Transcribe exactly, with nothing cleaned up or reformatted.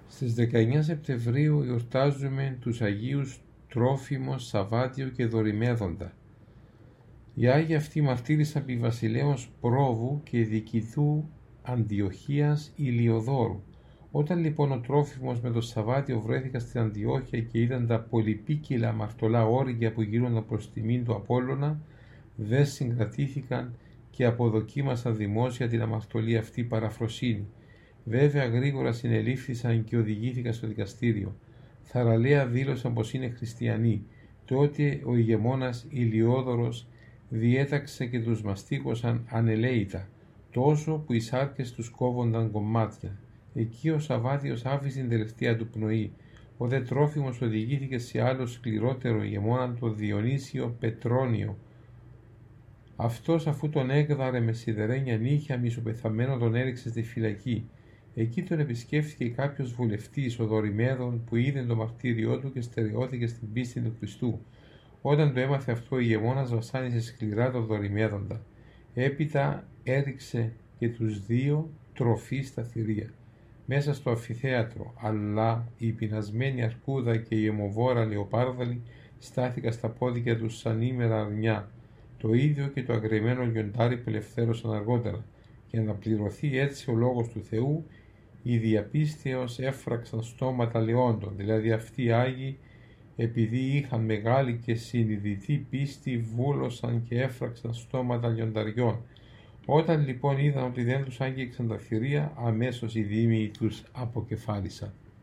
Στις δεκαεννιά Σεπτεμβρίου εορτάζουμε τους Αγίους Τρόφιμος, Σαββάτιο και Δωρημέδοντα. Οι Άγιοι αυτοί μαρτύρησαν επί βασιλέως Πρόβου και διοικητού Αντιοχίας Ηλιοδόρου. Όταν λοιπόν ο Τρόφιμος με το Σαββάτιο βρέθηκαν στην Αντιόχεια και είδαν τα πολυπίκυλα αμαρτωλά όρυγια που γύρονταν προς τιμήν του Απόλλωνα, δεν συγκρατήθηκαν και αποδοκίμασαν δημόσια την αμαρτωλή αυτή παραφροσύνη. Βέβαια γρήγορα συνελήφθησαν και οδηγήθηκαν στο δικαστήριο. Θαραλέα δήλωσαν πως είναι χριστιανοί. Τότε ο ηγεμόνας Ηλιόδωρος διέταξε και τους μαστίγωσαν ανελαίητα, τόσο που οι σάρκες τους κόβονταν κομμάτια. Εκεί ο Σαββάτιος άφησε την τελευταία του πνοή. Ο δε Τρόφιμος οδηγήθηκε σε άλλο σκληρότερο ηγεμόνα, το Διονύσιο Πετρόνιο. Αυτός, αφού τον έκδαρε με σιδερένια νύχια, μισοπεθαμένο τον έριξε στη φυλακή. Εκεί τον επισκέφθηκε κάποιος βουλευτής, ο Δωρημέδων, που είδε το μαρτύριό του και στερεώθηκε στην πίστη του Χριστού. Όταν το έμαθε αυτό, ο ηγεμόνας βασάνισε σκληρά τον Δωρημέδοντα. Έπειτα έριξε και τους δύο τροφή στα θηρία. Μέσα στο αμφιθέατρο, αλλά η πεινασμένη αρκούδα και η αιμοβόρα λεοπάρδαλη στάθηκαν στα πόδια τους σαν ήμερα αρνιά. Το ίδιο και το αγριεμένο λιοντάρι που ελευθέρωσαν αργότερα. Για να πληρωθεί έτσι ο λόγος του Θεού, οι διαπίστεως έφραξαν στόματα λεόντων, δηλαδή αυτοί οι Άγιοι, επειδή είχαν μεγάλη και συνειδητή πίστη, βούλωσαν και έφραξαν στόματα λιονταριών. Όταν λοιπόν είδαν ότι δεν τους άγγιξαν τα θηρία, αμέσως οι δήμοι τους αποκεφάλισαν.